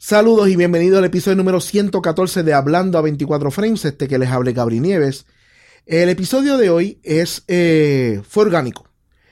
Saludos y bienvenidos al episodio número 114 de Hablando a 24 Frames, que les hable Gabri Nieves. El episodio de hoy fue orgánico.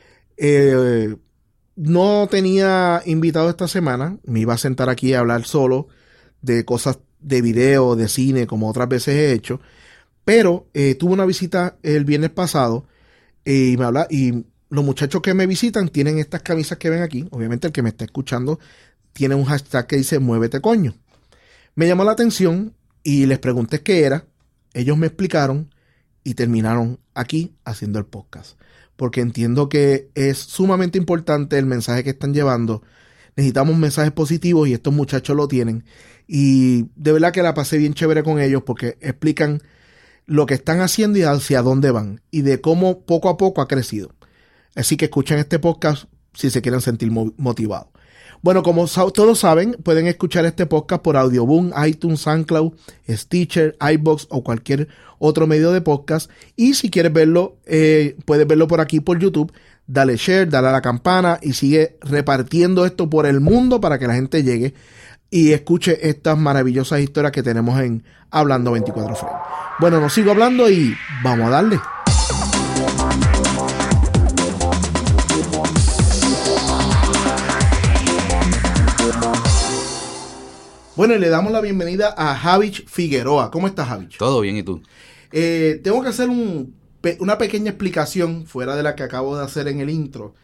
No tenía invitado esta semana, me iba a sentar aquí a hablar solo de cosas de video, de cine, como otras veces he hecho, pero tuve una visita el viernes pasado y los muchachos que me visitan tienen estas camisas que ven aquí. Obviamente el que me está escuchando tiene un hashtag que dice Muévete Coño. Me llamó la atención y les pregunté qué era. Ellos me explicaron y terminaron aquí haciendo el podcast. Porque entiendo que es sumamente importante el mensaje que están llevando. Necesitamos mensajes positivos y estos muchachos lo tienen. Y de verdad que la pasé bien chévere con ellos porque explican lo que están haciendo y hacia dónde van. Y de cómo poco a poco ha crecido. Así que escuchen este podcast si se quieren sentir motivados. Bueno, como todos saben, pueden escuchar este podcast por Audioboom, iTunes, SoundCloud, Stitcher, iVoox o cualquier otro medio de podcast. Y si quieres verlo, puedes verlo por aquí por YouTube. Dale share, dale a la campana y sigue repartiendo esto por el mundo para que la gente llegue y escuche estas maravillosas historias que tenemos en Hablando 24 Frames. Bueno, no sigo hablando y vamos a darle. Bueno, y le damos la bienvenida a Javich Figueroa. ¿Cómo estás, Javich? Todo bien, ¿y tú? Tengo que hacer una pequeña explicación fuera de la que acabo de hacer en el intro.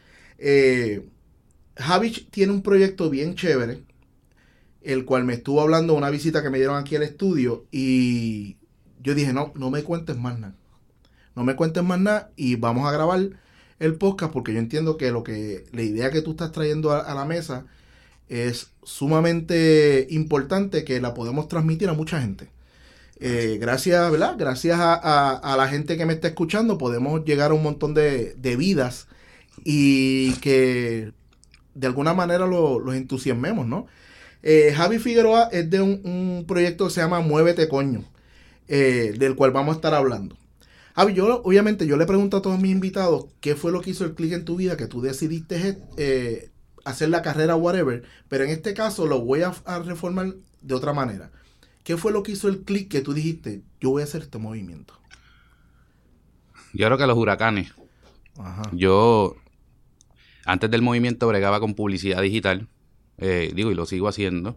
Javich tiene un proyecto bien chévere, el cual me estuvo hablando de una visita que me dieron aquí al estudio y yo dije, no me cuentes más nada. No me cuentes más nada y vamos a grabar el podcast porque yo entiendo que la idea que tú estás trayendo a la mesa es sumamente importante, que la podemos transmitir a mucha gente. Gracias, ¿verdad? Gracias a la gente que me está escuchando podemos llegar a un montón de vidas y que de alguna manera los entusiasmemos, ¿no? Javi Figueroa es de un proyecto que se llama Muévete Coño, del cual vamos a estar hablando. Javi, obviamente yo le pregunto a todos mis invitados qué fue lo que hizo el clic en tu vida, que tú decidiste hacer la carrera whatever, pero en este caso lo voy a reformar de otra manera. ¿Qué fue lo que hizo el clic que tú dijiste, yo voy a hacer este movimiento? Yo creo que los huracanes. Ajá. Yo, antes del movimiento, bregaba con publicidad digital, y lo sigo haciendo.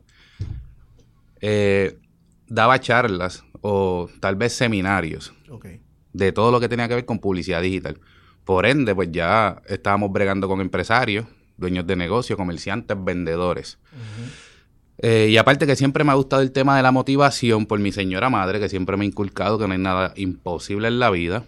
Daba charlas o tal vez seminarios de todo lo que tenía que ver con publicidad digital. Por ende, pues ya estábamos bregando con empresarios, dueños de negocios, comerciantes, vendedores. Uh-huh. Y aparte que siempre me ha gustado el tema de la motivación por mi señora madre, que siempre me ha inculcado que no hay nada imposible en la vida.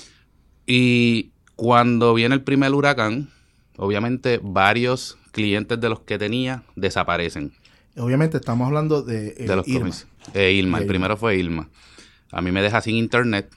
Y cuando viene el primer huracán, obviamente varios clientes de los que tenía desaparecen. Obviamente estamos hablando de los Irma. Irma, el primero fue Irma. A mí me deja sin internet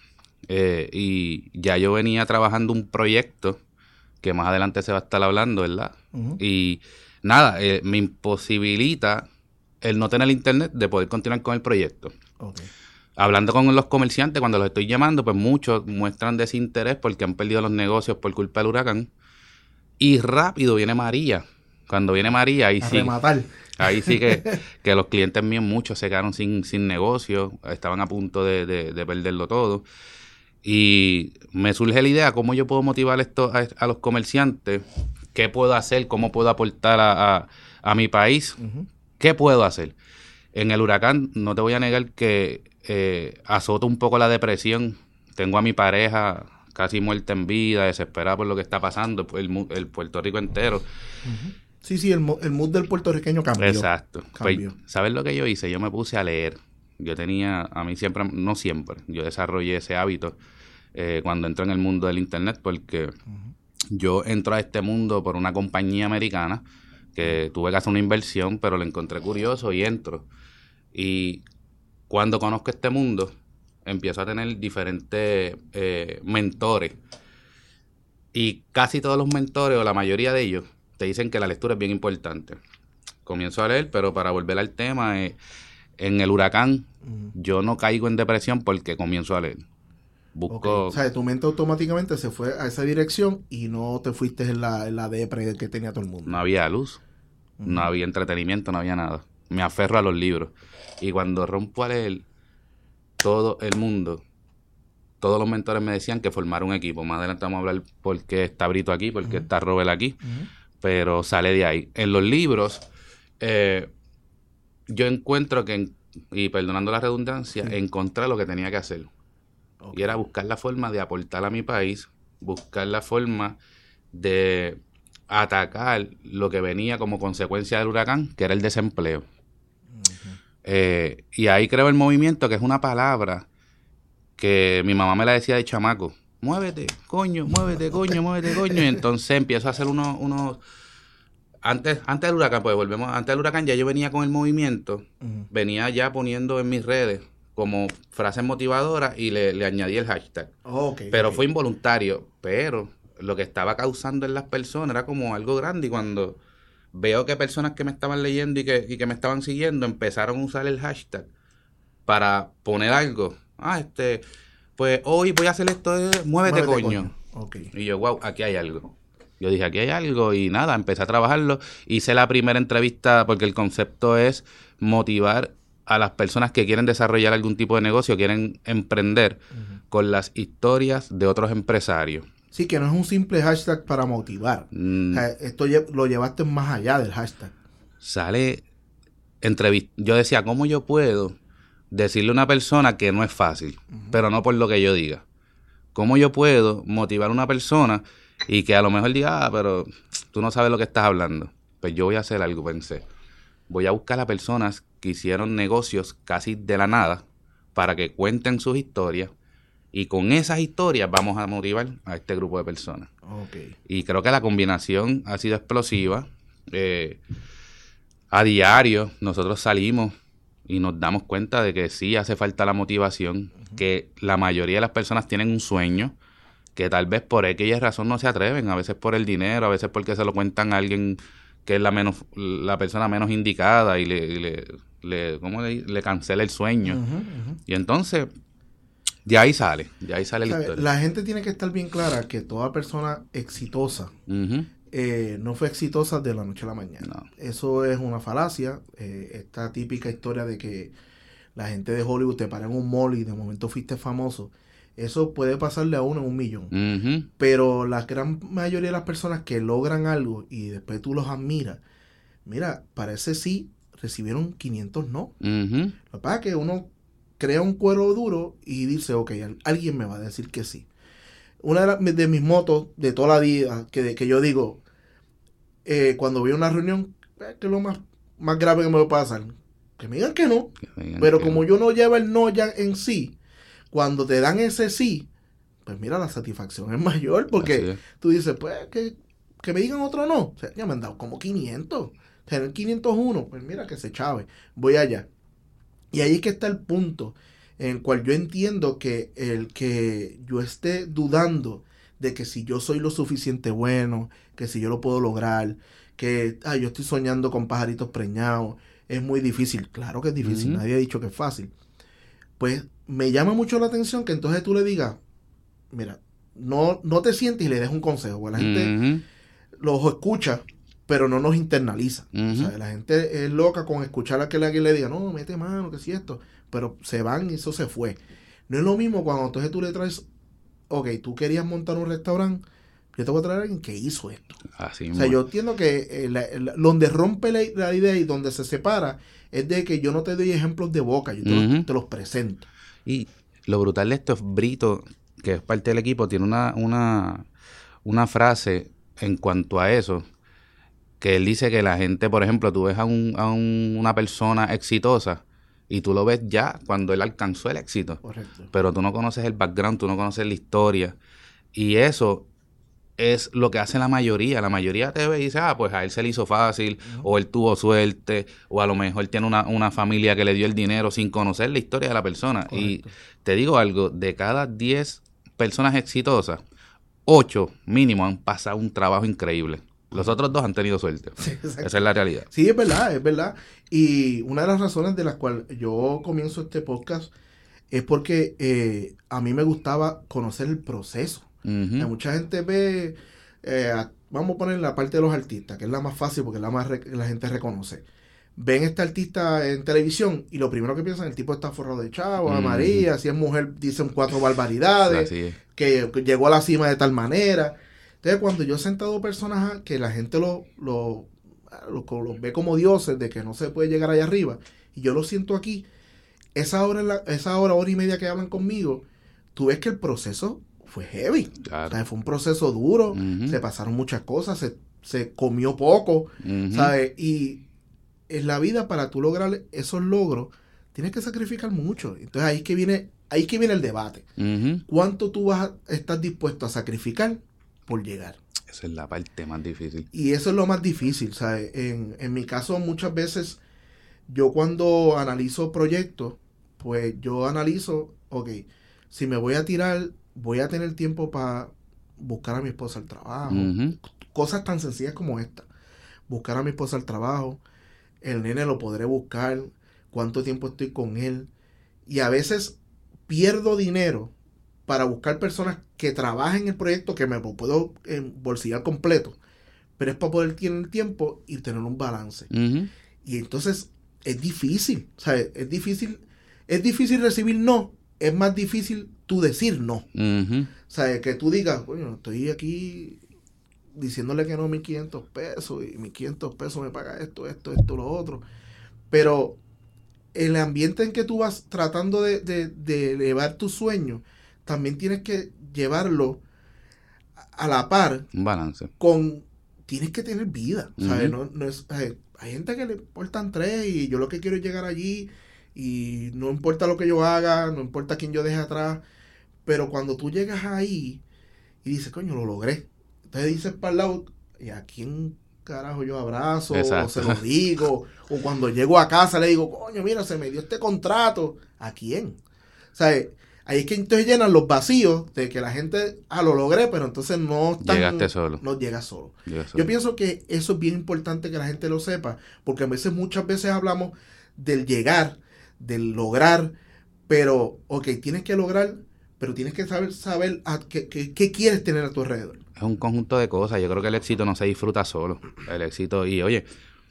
y ya yo venía trabajando un proyecto que más adelante se va a estar hablando, ¿verdad? Uh-huh. Y nada, me imposibilita el no tener internet de poder continuar con el proyecto. Okay. Hablando con los comerciantes, cuando los estoy llamando, pues muchos muestran desinterés porque han perdido los negocios por culpa del huracán. Y rápido viene María. Cuando viene María, ahí sí que los clientes míos, muchos se quedaron sin negocio, estaban a punto de perderlo todo. Y me surge la idea, ¿cómo yo puedo motivar esto a los comerciantes? ¿Qué puedo hacer? ¿Cómo puedo aportar a mi país? Uh-huh. ¿Qué puedo hacer? En el huracán, no te voy a negar que azota un poco la depresión. Tengo a mi pareja casi muerta en vida, desesperada por lo que está pasando, el Puerto Rico entero. Uh-huh. Sí, el mood del puertorriqueño cambió. Exacto. Pues, ¿sabes lo que yo hice? Yo me puse a leer. Yo no siempre, yo desarrollé ese hábito cuando entré en el mundo del internet, porque uh-huh. Yo entro a este mundo por una compañía americana que tuve que hacer una inversión, pero lo encontré curioso y entro. Y cuando conozco este mundo, empiezo a tener diferentes mentores. Y casi todos los mentores, o la mayoría de ellos, te dicen que la lectura es bien importante. Comienzo a leer, pero para volver al tema, en el huracán, yo no caigo en depresión porque comienzo a leer. Busco... Okay. O sea, tu mente automáticamente se fue a esa dirección y no te fuiste en la depre que tenía todo el mundo. No había luz, no había entretenimiento, no había nada. me aferro a los libros. Y cuando rompo a leer, todo el mundo, todos los mentores me decían que formara un equipo. Más adelante vamos a hablar por qué está Brito aquí, por qué está Robert aquí, pero sale de ahí. En los libros, yo encuentro que, y perdonando la redundancia, encontré lo que tenía que hacer. Okay. Y era buscar la forma de aportar a mi país, buscar la forma de atacar lo que venía como consecuencia del huracán, que era el desempleo. Y ahí creo el movimiento, que es una palabra que mi mamá me la decía de chamaco. Muévete, coño, muévete, coño, muévete, coño. Y entonces empiezo a hacer unos... Antes del huracán, pues volvemos, antes del huracán ya yo venía con el movimiento, venía ya poniendo en mis redes como frases motivadoras y le añadí el hashtag. Pero fue involuntario, pero lo que estaba causando en las personas era como algo grande, y cuando veo que personas que me estaban leyendo y que me estaban siguiendo empezaron a usar el hashtag para poner algo, pues hoy voy a hacer esto de muévete coño. Y yo, wow, aquí hay algo. Yo dije, aquí hay algo, y nada, empecé a trabajarlo. Hice la primera entrevista porque el concepto es motivar a las personas que quieren desarrollar algún tipo de negocio, quieren emprender con las historias de otros empresarios. Sí, que no es un simple hashtag para motivar. O sea, esto lo llevaste más allá del hashtag. Sale entrevista. Yo decía, ¿cómo yo puedo decirle a una persona que no es fácil, pero no por lo que yo diga? ¿Cómo yo puedo motivar a una persona y que a lo mejor diga, pero tú no sabes lo que estás hablando? Pues yo voy a hacer algo, pensé. Voy a buscar a personas que hicieron negocios casi de la nada para que cuenten sus historias, y con esas historias vamos a motivar a este grupo de personas. Y creo que la combinación ha sido explosiva. A diario nosotros salimos y nos damos cuenta de que sí hace falta la motivación, que la mayoría de las personas tienen un sueño, que tal vez por aquella razón no se atreven, a veces por el dinero, a veces porque se lo cuentan a alguien que es la persona menos indicada y le cancela el sueño. Y entonces, de ahí sale la historia. La gente tiene que estar bien clara que toda persona exitosa no fue exitosa de la noche a la mañana. No. Eso es una falacia. Esta típica historia de que la gente de Hollywood te para en un mall y de momento fuiste famoso. Eso puede pasarle a uno en 1,000,000. Pero la gran mayoría de las personas que logran algo y después tú los admiras, mira, parece sí recibieron 500 no. Lo que pasa es que uno crea un cuero duro y dice, ok, alguien me va a decir que sí. Una de mis motos de toda la vida, que yo digo, cuando voy a una reunión, que es lo más grave que me va a pasar, que me digan que no. Pero como yo no llevo el no ya en sí, cuando te dan ese sí, pues mira, la satisfacción es mayor, porque tú dices, pues, que me digan otro no. O sea, ya me han dado como 500. Tener 501, pues mira que se chave. Voy allá. Y ahí es que está el punto en el cual yo entiendo que el que yo esté dudando de que si yo soy lo suficiente bueno, que si yo lo puedo lograr, que yo estoy soñando con pajaritos preñados, es muy difícil. Claro que es difícil, nadie ha dicho que es fácil. Pues me llama mucho la atención que entonces tú le digas, mira, no te sientes y le des un consejo, porque la gente los escucha, pero no nos internaliza. O sea, la gente es loca con escuchar a que alguien le diga, no, mete mano, que si esto, pero se van y eso se fue. No es lo mismo cuando entonces tú le traes, ok, tú querías montar un restaurante, yo te voy a traer a alguien que hizo esto. Así o sea, yo entiendo que donde rompe la idea y donde se separa es de que yo no te doy ejemplos de boca, yo te los presento. Y lo brutal de esto es Brito, que es parte del equipo, tiene una frase en cuanto a eso, que él dice que la gente, por ejemplo, tú ves a una persona exitosa y tú lo ves ya cuando él alcanzó el éxito. Correcto. Pero tú no conoces el background, tú no conoces la historia. Y eso es lo que hace la mayoría. La mayoría te ve y dice, pues a él se le hizo fácil, o él tuvo suerte, o a lo mejor tiene una familia que le dio el dinero sin conocer la historia de la persona. Correcto. Y te digo algo, de cada 10 personas exitosas, 8 mínimo han pasado un trabajo increíble. Los otros 2 han tenido suerte. Sí, esa es la realidad. Sí, es verdad. Y una de las razones de las cuales yo comienzo este podcast es porque a mí me gustaba conocer el proceso. Mucha gente ve, vamos a poner la parte de los artistas, que es la más fácil porque es la más que la gente reconoce. ven a este artista en televisión y lo primero que piensan, el tipo está forrado de chavo, María, si es mujer dicen 4 barbaridades, que llegó a la cima de tal manera. Entonces cuando yo he sentado personas que la gente los ve como dioses, de que no se puede llegar allá arriba, y yo lo siento aquí, esa hora y media que hablan conmigo, tú ves que el proceso fue heavy. Claro. O sea, fue un proceso duro, se pasaron muchas cosas, se comió poco, ¿sabes? Y en la vida, para tú lograr esos logros, tienes que sacrificar mucho. Entonces ahí que viene el debate. ¿Cuánto tú estás dispuesto a sacrificar por llegar? Esa es la parte más difícil. Y eso es lo más difícil, ¿sabes? En mi caso, muchas veces, yo cuando analizo proyectos, pues yo analizo, ok, si me voy a tirar, voy a tener tiempo para buscar a mi esposa al trabajo. Cosas tan sencillas como esta. Buscar a mi esposa al trabajo, el nene lo podré buscar, cuánto tiempo estoy con él. Y a veces pierdo dinero para buscar personas que trabajen en el proyecto, que me lo puedo bolsillar completo, pero es para poder tener tiempo y tener un balance. Y entonces es difícil, ¿sabes? Es difícil recibir no, es más difícil tú decir no. ¿Sabes? Que tú digas, bueno, estoy aquí diciéndole que no 1,500 pesos y 1,500 pesos me paga esto, lo otro. Pero el ambiente en que tú vas tratando de elevar tu sueño, también tienes que llevarlo a la par. Un balance. Tienes que tener vida, ¿sabes? No es, hay gente que le importan 3 y yo lo que quiero es llegar allí y no importa lo que yo haga, no importa quién yo deje atrás, pero cuando tú llegas ahí y dices, coño, lo logré. Entonces dices para el lado, ¿y a quién carajo yo abrazo? Exacto. O se lo digo, o cuando llego a casa le digo, coño, mira, se me dio este contrato. ¿A quién? O sea, ahí es que entonces llenan los vacíos de que la gente, lo logré, pero entonces no están... Llegaste solo. No llegas solo. Yo pienso que eso es bien importante que la gente lo sepa, porque muchas veces hablamos del llegar, del lograr, pero, ok, tienes que lograr, pero tienes que saber qué quieres tener a tu alrededor. Es un conjunto de cosas. Yo creo que el éxito no se disfruta solo. El éxito, y oye,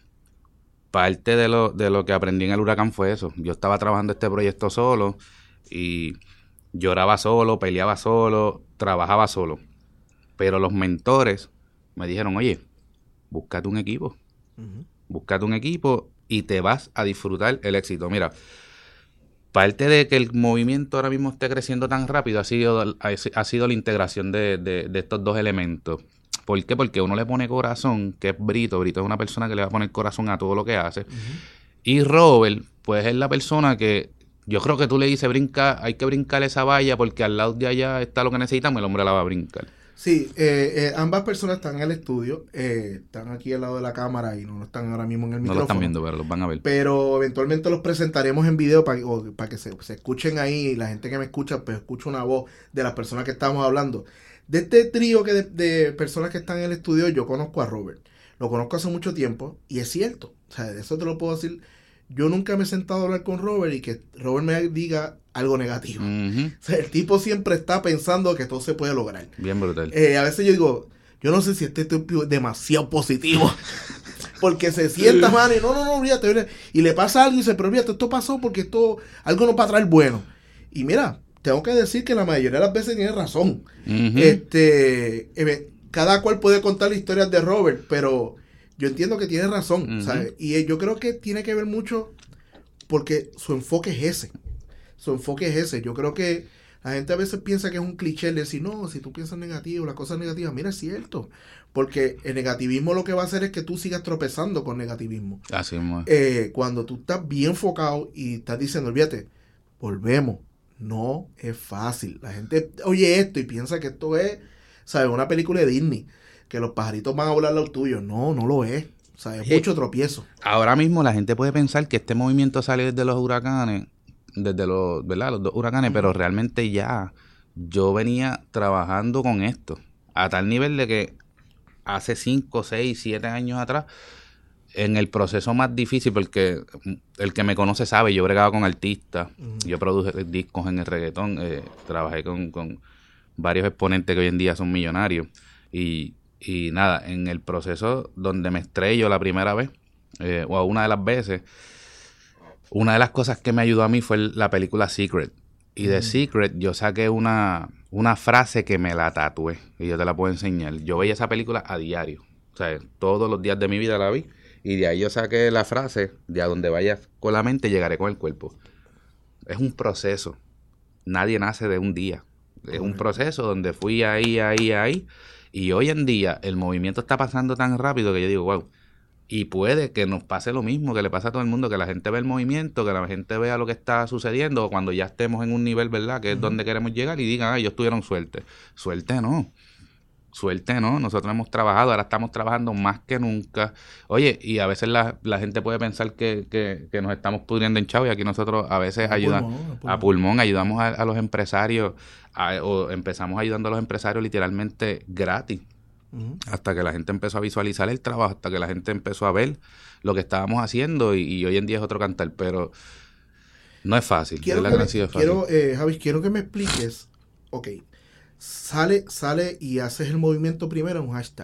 parte de lo que aprendí en el huracán fue eso. Yo estaba trabajando este proyecto solo y lloraba solo, peleaba solo, trabajaba solo. Pero los mentores me dijeron, oye, búscate un equipo. Búscate un equipo y te vas a disfrutar el éxito. Mira, parte de que el movimiento ahora mismo esté creciendo tan rápido ha sido la integración de estos dos elementos. ¿Por qué? Porque uno le pone corazón, que es Brito. Brito es una persona que le va a poner corazón a todo lo que hace. Y Robert, pues es la persona que yo creo que tú le dices, hay que brincar esa valla porque al lado de allá está lo que necesitamos y el hombre la va a brincar. Sí, ambas personas están en el estudio, están aquí al lado de la cámara y no están ahora mismo en el micrófono. No lo están viendo, pero los van a ver. Pero eventualmente los presentaremos en video para que se escuchen ahí, y la gente que me escucha, pues escucha una voz de las personas que estamos hablando. De este trío de personas que están en el estudio, yo conozco a Robert. Lo conozco hace mucho tiempo y es cierto. O sea, de eso te lo puedo decir. Yo nunca me he sentado a hablar con Robert y que Robert me diga algo negativo. O sea, el tipo siempre está pensando que todo se puede lograr. Bien brutal. A veces yo digo, yo no sé si este tipo es demasiado positivo. Porque se sienta, man, y no, olvídate. Y le pasa algo y dice, pero olvídate, esto pasó porque algo nos va a traer bueno. Y mira, tengo que decir que la mayoría de las veces tiene razón. Cada cual puede contar las historias de Robert, pero yo entiendo que tiene razón, ¿sabes? Y yo creo que tiene que ver mucho porque su enfoque es ese. Yo creo que la gente a veces piensa que es un cliché el decir, no, si tú piensas negativo, las cosas negativas, mira, es cierto. Porque el negativismo lo que va a hacer es que tú sigas tropezando con negativismo. Así es. Cuando tú estás bien enfocado y estás diciendo, olvídate, volvemos. No es fácil. La gente oye esto y piensa que esto es, ¿sabes? Una película de Disney. Que los pajaritos van a volar los tuyos. No lo es. O sea, es mucho tropiezo. Ahora mismo la gente puede pensar que este movimiento sale desde los huracanes, ¿verdad? Los 2 huracanes, pero realmente ya yo venía trabajando con esto. A tal nivel de que hace 5, 6, 7 años atrás, en el proceso más difícil, porque el que me conoce sabe, yo bregaba con artistas, yo produje discos en el reggaetón, trabajé con varios exponentes que hoy en día son millonarios. Y nada, en el proceso donde me estrello la primera vez, o una de las veces, una de las cosas que me ayudó a mí fue la película Secret. Y de Secret yo saqué una frase que me la tatué. Y yo te la puedo enseñar. Yo veía esa película a diario. O sea, todos los días de mi vida la vi. Y de ahí yo saqué la frase, de a donde vayas con la mente, llegaré con el cuerpo. Es un proceso. Nadie nace de un día. Es un proceso donde fui ahí. Y hoy en día el movimiento está pasando tan rápido que yo digo, wow. Y puede que nos pase lo mismo que le pasa a todo el mundo, que la gente ve el movimiento, que la gente vea lo que está sucediendo, o cuando ya estemos en un nivel, ¿verdad?, que es donde queremos llegar, y digan, ellos tuvieron suerte. Suerte no. Nosotros hemos trabajado, ahora estamos trabajando más que nunca. Oye, y a veces la gente puede pensar que nos estamos pudriendo en chavo, y aquí nosotros a veces ayudamos a pulmón, ayudamos a los empresarios, o empezamos ayudando a los empresarios literalmente gratis. Hasta que la gente empezó a visualizar el trabajo, hasta que la gente empezó a ver lo que estábamos haciendo, y hoy en día es otro cantar, pero no es fácil. Javi, quiero que me expliques, sale y haces el movimiento primero en un hashtag.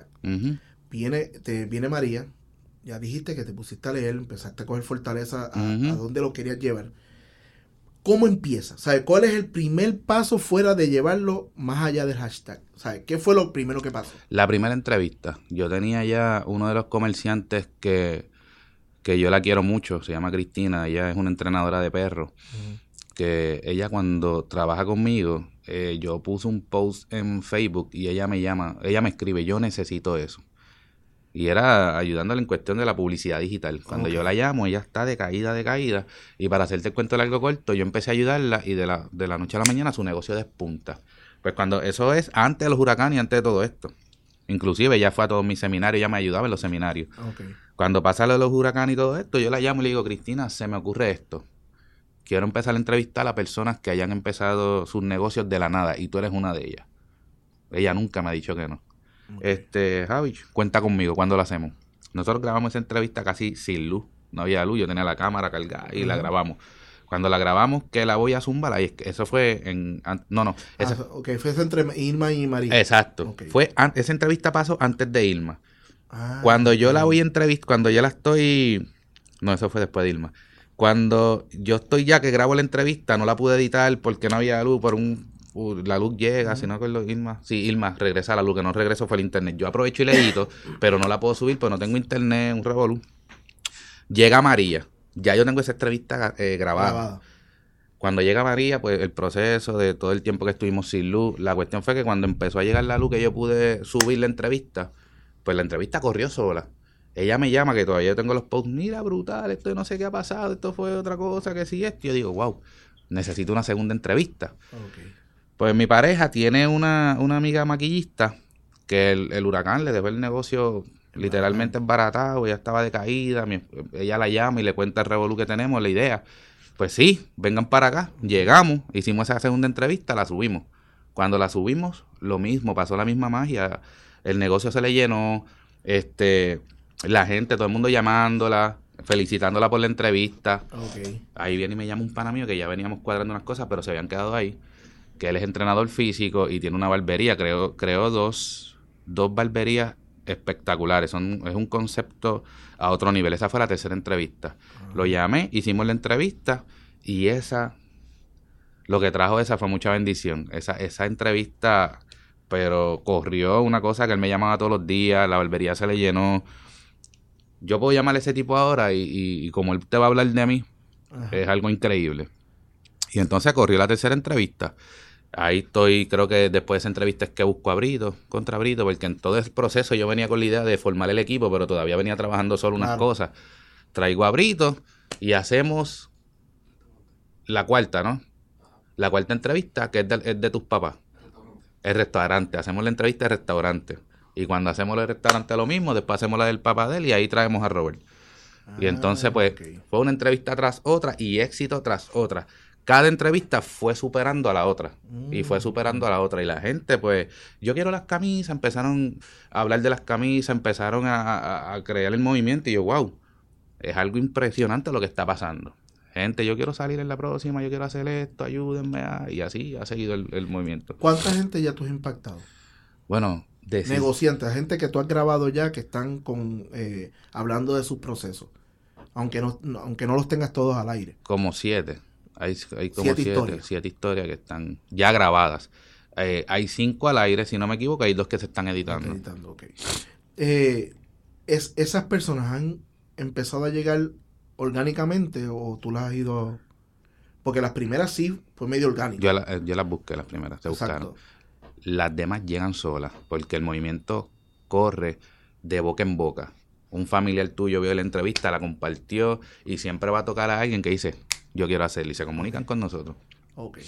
Viene María, ya dijiste que te pusiste a leer, empezaste a coger fortaleza a dónde lo querías llevar. ¿Cómo empieza? ¿Sabes? ¿Cuál es el primer paso fuera de llevarlo más allá del hashtag? ¿Sabes? ¿Qué fue lo primero que pasó? La primera entrevista. Yo tenía ya uno de los comerciantes que yo la quiero mucho, se llama Cristina, ella es una entrenadora de perros, que ella cuando trabaja conmigo, yo puse un post en Facebook y ella me escribe, yo necesito eso. Y era ayudándole en cuestión de la publicidad digital. Cuando yo la llamo, ella está decaída. Y para hacerte el cuento largo corto, yo empecé a ayudarla y de la noche a la mañana su negocio despunta. Pues cuando eso es antes de los huracanes y antes de todo esto. Inclusive ella fue a todos mis seminarios, ella me ayudaba en los seminarios. Cuando pasa lo de los huracanes y todo esto, yo la llamo y le digo, Cristina, se me ocurre esto. Quiero empezar a entrevistar a personas que hayan empezado sus negocios de la nada y tú eres una de ellas. Ella nunca me ha dicho que no. Javi, cuenta conmigo, ¿cuándo lo hacemos? Nosotros grabamos esa entrevista casi sin luz, no había luz, yo tenía la cámara cargada y la grabamos. Cuando la grabamos, que la voy a zumbar, ahí, eso fue fue entre Irma y María. Exacto, esa entrevista pasó antes de Irma. Cuando yo la voy a entrevistar, cuando ya la estoy, no, eso fue después de Irma. Cuando yo estoy ya que grabo la entrevista, no la pude editar porque no había luz, la luz llega, si no acuerdo, Irma. Sí, Irma, regresa la luz, que no regreso fue el internet. Yo aprovecho y le edito, pero no la puedo subir porque no tengo internet, un revolú. Llega María, ya yo tengo esa entrevista grabada. Cuando llega María, pues el proceso de todo el tiempo que estuvimos sin luz, la cuestión fue que cuando empezó a llegar la luz que yo pude subir la entrevista, pues la entrevista corrió sola. Ella me llama, que todavía yo tengo los posts, mira, brutal, esto no sé qué ha pasado, esto fue otra cosa, que sí, esto. Yo digo, wow, necesito una segunda entrevista. Pues mi pareja tiene una amiga maquillista que el huracán le dejó el negocio literalmente embaratado, ella estaba decaída, ella la llama y le cuenta el revolú que tenemos, la idea. Pues sí, vengan para acá, llegamos, hicimos esa segunda entrevista, la subimos. Cuando la subimos, lo mismo, pasó la misma magia, el negocio se le llenó, la gente, todo el mundo llamándola, felicitándola por la entrevista. Ahí viene y me llama un pana mío que ya veníamos cuadrando unas cosas, pero se habían quedado ahí, que él es entrenador físico y tiene una barbería, creo dos barberías espectaculares, es un concepto a otro nivel. Esa fue la tercera entrevista. Lo llamé, hicimos la entrevista y lo que trajo esa fue mucha bendición. Esa entrevista, pero corrió una cosa que él me llamaba todos los días, la barbería se le llenó. Yo puedo llamarle a ese tipo ahora y como él te va a hablar de mí, es algo increíble. Y entonces corrió la tercera entrevista. Ahí estoy, creo que después de esa entrevista es que busco a contra Brito, porque en todo el proceso yo venía con la idea de formar el equipo, pero todavía venía trabajando solo unas cosas. Traigo a Brito y hacemos la cuarta, ¿no? La cuarta entrevista, que es de tus papás. El restaurante. Hacemos la entrevista de restaurante. Y cuando hacemos el restaurante lo mismo, después hacemos la del papá de él y ahí traemos a Robert. Y entonces, pues, fue una entrevista tras otra y éxito tras otra. Cada entrevista fue superando a la otra. Y fue superando a la otra. Y la gente, pues, yo quiero las camisas. Empezaron a hablar de las camisas. Empezaron a crear el movimiento. Y yo, wow, es algo impresionante lo que está pasando. Gente, yo quiero salir en la próxima. Yo quiero hacer esto. Ayúdenme. Y así ha seguido el movimiento. ¿Cuánta gente ya tú has impactado? Bueno, negociantes, gente que tú has grabado ya que están hablando de sus procesos. aunque no los tengas todos al aire. Como 7. Hay como 7 historias que están ya grabadas. Hay 5 al aire, si no me equivoco, hay 2 que se están editando. Okay. ¿Esas personas han empezado a llegar orgánicamente o tú las has ido...? Porque las primeras sí fue medio orgánico. Yo las busqué, las primeras, se buscaron. Las demás llegan solas, porque el movimiento corre de boca en boca. Un familiar tuyo vio la entrevista, la compartió y siempre va a tocar a alguien que dice, yo quiero hacerlo, y se comunican con nosotros. Ok.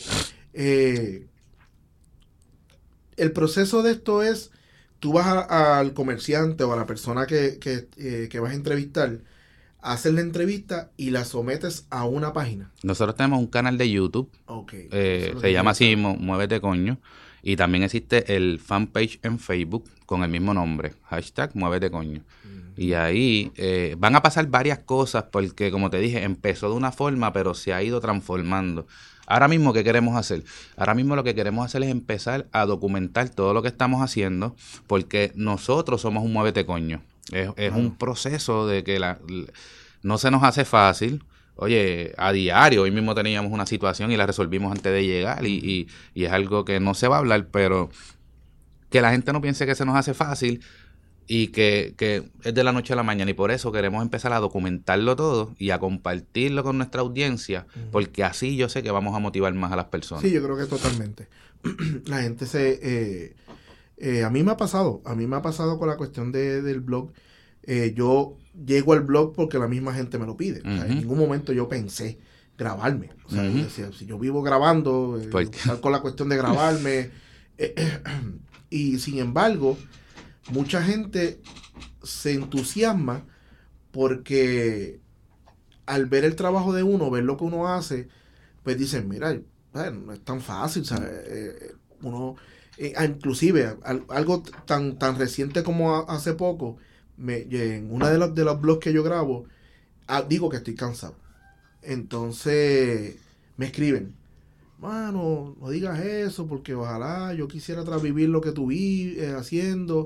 El proceso de esto es, tú vas al comerciante o a la persona que vas a entrevistar, haces la entrevista y la sometes a una página. Nosotros tenemos un canal de YouTube, se llama así, Muévete Coño, y también existe el fanpage en Facebook con el mismo nombre, #Muévete Coño. Y ahí van a pasar varias cosas porque, como te dije, empezó de una forma, pero se ha ido transformando. Ahora mismo, ¿qué queremos hacer? Ahora mismo lo que queremos hacer es empezar a documentar todo lo que estamos haciendo, porque nosotros somos un Muévete Coño. Es un proceso de que no se nos hace fácil. Oye, a diario, hoy mismo teníamos una situación y la resolvimos antes de llegar y es algo que no se va a hablar, pero que la gente no piense que se nos hace fácil y que es de la noche a la mañana, y por eso queremos empezar a documentarlo todo y a compartirlo con nuestra audiencia, porque así yo sé que vamos a motivar más a las personas. Sí, yo creo que totalmente. La gente a mí me ha pasado con la cuestión del blog. Yo llego al blog porque la misma gente me lo pide. O sea, en ningún momento yo pensé grabarme. O sea, yo decía, si yo vivo grabando, estar con la cuestión de grabarme. Y sin embargo, mucha gente se entusiasma porque al ver el trabajo de uno, ver lo que uno hace, pues dicen, mira, no es tan fácil, ¿sabes? Inclusive, algo tan reciente como hace poco, en una de los blogs que yo grabo, digo que estoy cansado. Entonces me escriben, mano, no digas eso porque ojalá yo quisiera vivir lo que tú haciendo,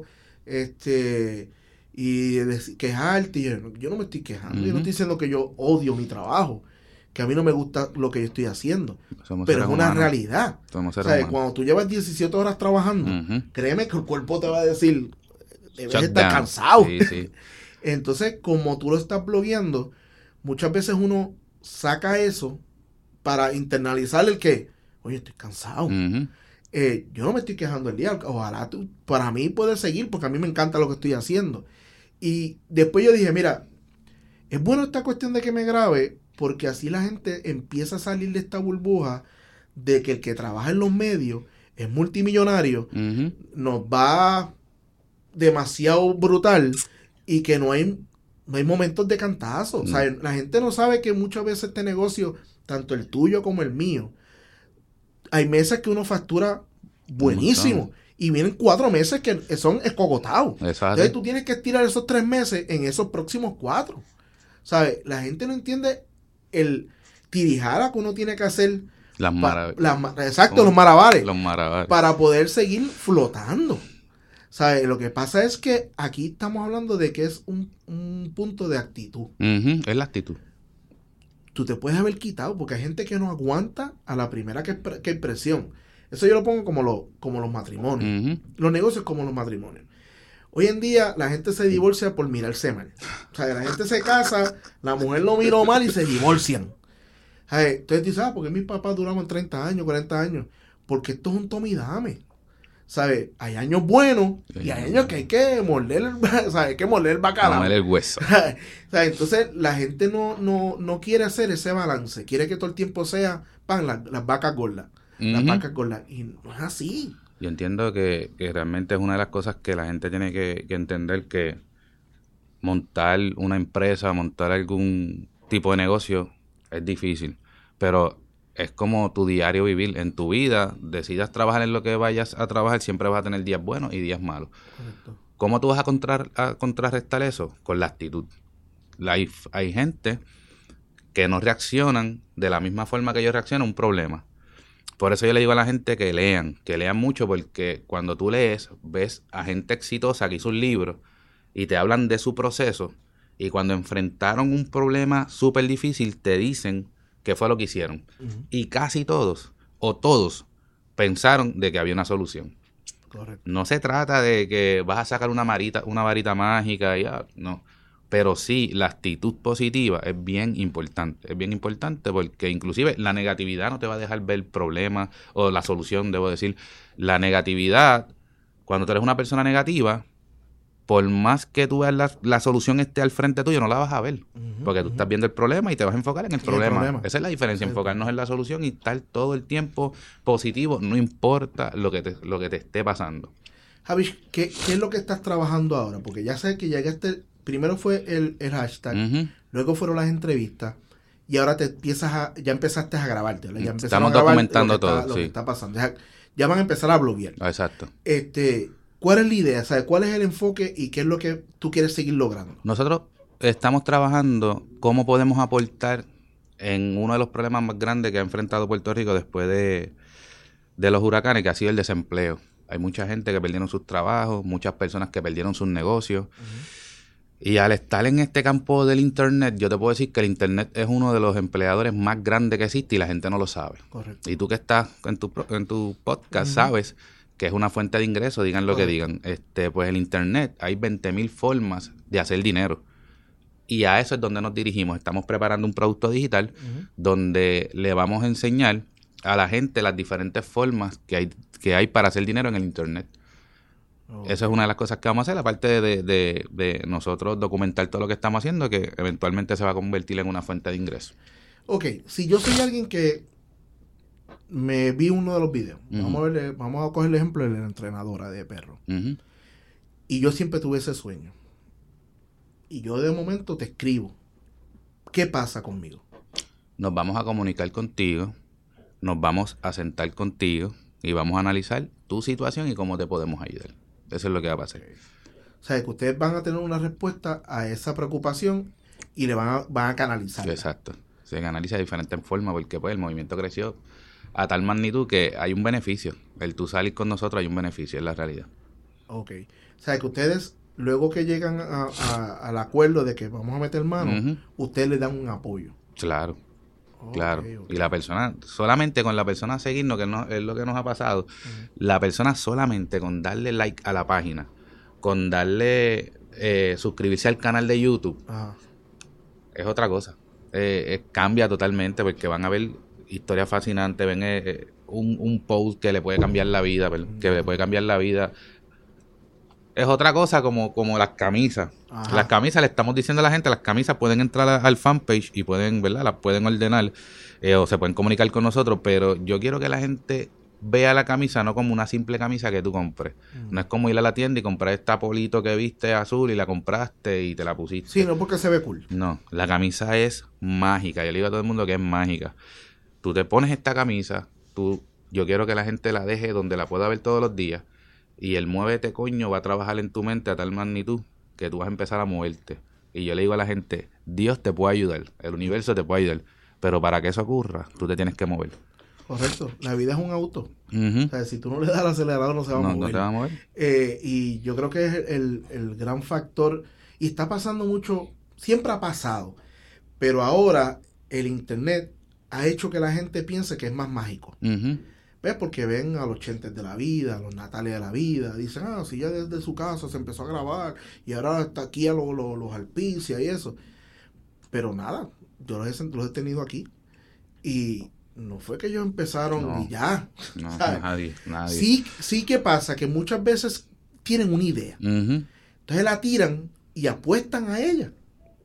y quejarte. Y yo no me estoy quejando, yo no estoy diciendo que yo odio mi trabajo, que a mí no me gusta lo que yo estoy haciendo, pero es una realidad. O sea, cuando tú llevas 17 horas trabajando, créeme que el cuerpo te va a decir, debes estar cansado. Sí. Entonces, como tú lo estás blogueando, muchas veces uno saca eso para internalizar el que, oye, estoy cansado. Yo no me estoy quejando el día, ojalá para mí puedes seguir porque a mí me encanta lo que estoy haciendo. Y después yo dije, mira, es bueno esta cuestión de que me grabe porque así la gente empieza a salir de esta burbuja de que el que trabaja en los medios es multimillonario, nos va demasiado brutal y que no hay momentos de cantazo. O sea, la gente no sabe que muchas veces este negocio, tanto el tuyo como el mío, hay meses que uno factura buenísimo y vienen 4 meses que son escogotados. Entonces tú tienes que estirar esos 3 meses en esos próximos 4. ¿Sabes? La gente no entiende el tirijada que uno tiene que hacer. Los malabares. Los malabares. Para poder seguir flotando. ¿Sabes? Lo que pasa es que aquí estamos hablando de que es un punto de actitud. Es la actitud. Tú te puedes haber quitado porque hay gente que no aguanta a la primera que hay presión. Eso yo lo pongo como los matrimonios. Los negocios como los matrimonios. Hoy en día la gente se divorcia por mirarse mal. O sea, la gente se casa, la mujer lo miró mal y se divorcian. Entonces dices, ¿por qué mis papás duramos 30 años, 40 años? Porque esto es un tome y dame. ¿Sabes? Hay años buenos y hay años que hay que morder el bacalao. Morder el hueso. ¿Sabes? Entonces la gente no quiere hacer ese balance. Quiere que todo el tiempo sea las vacas gordas. Las vacas gordas. Y no es así. Yo entiendo que realmente es una de las cosas que la gente tiene que entender, que montar una empresa, montar algún tipo de negocio es difícil, pero es como tu diario vivir. En tu vida, decidas trabajar en lo que vayas a trabajar, siempre vas a tener días buenos y días malos. Correcto. ¿Cómo tú vas a contrarrestar eso? Con la actitud. Hay gente que no reaccionan de la misma forma que yo reacciono a un problema. Por eso yo le digo a la gente que lean mucho, porque cuando tú lees, ves a gente exitosa que hizo un libro y te hablan de su proceso Y cuando enfrentaron un problema súper difícil, te dicen qué fue lo que hicieron. Y casi todos, o todos, pensaron de que había una solución. Correcto. No se trata de que vas a sacar una varita mágica, no. Pero sí, la actitud positiva es bien importante. Es bien importante porque inclusive la negatividad no te va a dejar ver el problema o la solución, debo decir. La negatividad, cuando tú eres una persona negativa, por más que tú veas la solución esté al frente tuyo, no la vas a ver. Porque tú estás viendo el problema y te vas a enfocar en el problema. Esa es la diferencia, enfocarnos en la solución y estar todo el tiempo positivo, no importa lo que te esté pasando. Javi, ¿qué es lo que estás trabajando ahora? Porque ya sé que llegaste, primero fue el hashtag, luego fueron las entrevistas y ahora ya empezaste a grabarte. Ya estamos documentando todo, lo que está pasando. Ya van a empezar a bloguear. Exacto. ¿Cuál es la idea? ¿Sabes? ¿Cuál es el enfoque y qué es lo que tú quieres seguir logrando? Nosotros estamos trabajando cómo podemos aportar en uno de los problemas más grandes que ha enfrentado Puerto Rico después de los huracanes, que ha sido el desempleo. Hay mucha gente que perdieron sus trabajos, muchas personas que perdieron sus negocios. Y al estar en este campo del Internet, yo te puedo decir que el Internet es uno de los empleadores más grandes que existe y la gente no lo sabe. Correcto. Y tú que estás en tu podcast sabes que es una fuente de ingreso, digan lo que digan. Pues el Internet, hay 20,000 formas de hacer dinero. Y a eso es donde nos dirigimos. Estamos preparando un producto digital donde le vamos a enseñar a la gente las diferentes formas que hay para hacer dinero en el Internet. Esa es una de las cosas que vamos a hacer, aparte de nosotros documentar todo lo que estamos haciendo, que eventualmente se va a convertir en una fuente de ingreso. Ok, si yo soy alguien que me vi uno de los videos, vamos a coger el ejemplo de la entrenadora de perros, y yo siempre tuve ese sueño, y yo de momento te escribo, ¿qué pasa conmigo? Nos vamos a comunicar contigo, nos vamos a sentar contigo y vamos a analizar tu situación y cómo te podemos ayudar. Eso es lo que va a pasar. O sea, que ustedes van a tener una respuesta a esa preocupación y le van a canalizar. Exacto. Se canaliza de diferentes formas porque pues el movimiento creció a tal magnitud que hay un beneficio. El tú salir con nosotros hay un beneficio, es la realidad. Ok. O sea, que ustedes, luego que llegan al acuerdo de que vamos a meter mano, ustedes le dan un apoyo. Claro. Claro, y la persona, solamente con la persona seguirnos, que no, es lo que nos ha pasado, la persona solamente con darle like a la página, con darle suscribirse al canal de YouTube, es otra cosa. Cambia totalmente porque van a ver historias fascinantes, ven un post que le puede cambiar la vida, que le puede cambiar la vida. Es otra cosa como las camisas. Ajá. Las camisas, le estamos diciendo a la gente, las camisas pueden entrar al fanpage y pueden, ¿verdad? Las pueden ordenar o se pueden comunicar con nosotros, pero yo quiero que la gente vea la camisa no como una simple camisa que tú compres. No es como ir a la tienda y comprar esta polito que viste azul y la compraste y te la pusiste. Sí, no porque se ve cool. No, la camisa es mágica. Yo le digo a todo el mundo que es mágica. Tú te pones esta camisa, yo quiero que la gente la deje donde la pueda ver todos los días. Y el muévete, coño, va a trabajar en tu mente a tal magnitud que tú vas a empezar a moverte. Y yo le digo a la gente, Dios te puede ayudar, el universo te puede ayudar, pero para que eso ocurra, tú te tienes que mover. Correcto, la vida es un auto. O sea, si tú no le das al acelerador no se va a mover. No te va a mover. Y yo creo que es el gran factor, y está pasando mucho, siempre ha pasado, pero ahora el Internet ha hecho que la gente piense que es más mágico. ¿Ves? Porque ven a los Chentes de la vida, a los Natales de la vida, dicen, si ya desde su casa se empezó a grabar y ahora está aquí a los Alpicia y eso. Pero nada, yo los he tenido aquí y no fue que ellos empezaron y ya. No, nadie. Sí que pasa que muchas veces tienen una idea. Entonces la tiran y apuestan a ella.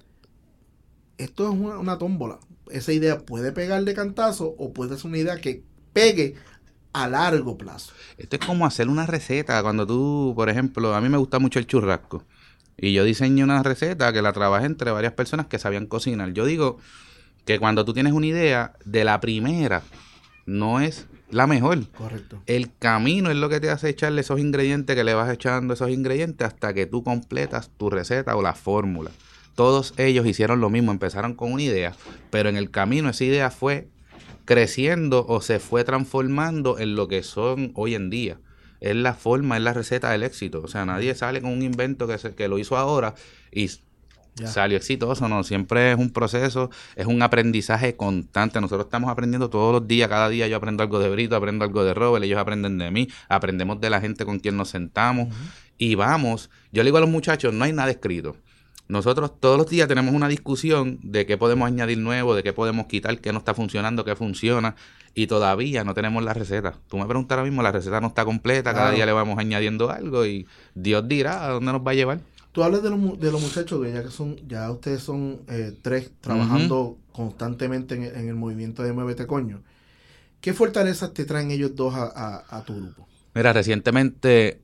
Esto es una tómbola. Esa idea puede pegar de cantazo o puede ser una idea que pegue a largo plazo. Esto es como hacer una receta. Cuando tú, por ejemplo, a mí me gusta mucho el churrasco y yo diseñé una receta que la trabajé entre varias personas que sabían cocinar. Yo digo que cuando tú tienes una idea, de la primera no es la mejor. Correcto. El camino es lo que te hace echarle esos ingredientes, que le vas echando esos ingredientes hasta que tú completas tu receta o la fórmula. Todos ellos hicieron lo mismo, empezaron con una idea, pero en el camino esa idea fue creciendo o se fue transformando en lo que son hoy en día. Es la forma, es la receta del éxito. O sea, nadie sale con un invento que lo hizo ahora y salió exitoso, no, siempre es un proceso, es un aprendizaje constante, nosotros estamos aprendiendo todos los días, cada día yo aprendo algo de Brito, aprendo algo de Robert, ellos aprenden de mí, aprendemos de la gente con quien nos sentamos y vamos, yo le digo a los muchachos, no hay nada escrito. Nosotros todos los días tenemos una discusión de qué podemos añadir nuevo, de qué podemos quitar, qué no está funcionando, qué funciona, y todavía no tenemos la receta. Tú me preguntas ahora mismo, la receta no está completa, cada día le vamos añadiendo algo y Dios dirá a dónde nos va a llevar. Tú hablas de los muchachos, que ya ustedes son 3 trabajando constantemente en el movimiento de Muévete Coño. ¿Qué fortalezas te traen ellos dos a tu grupo? Mira, recientemente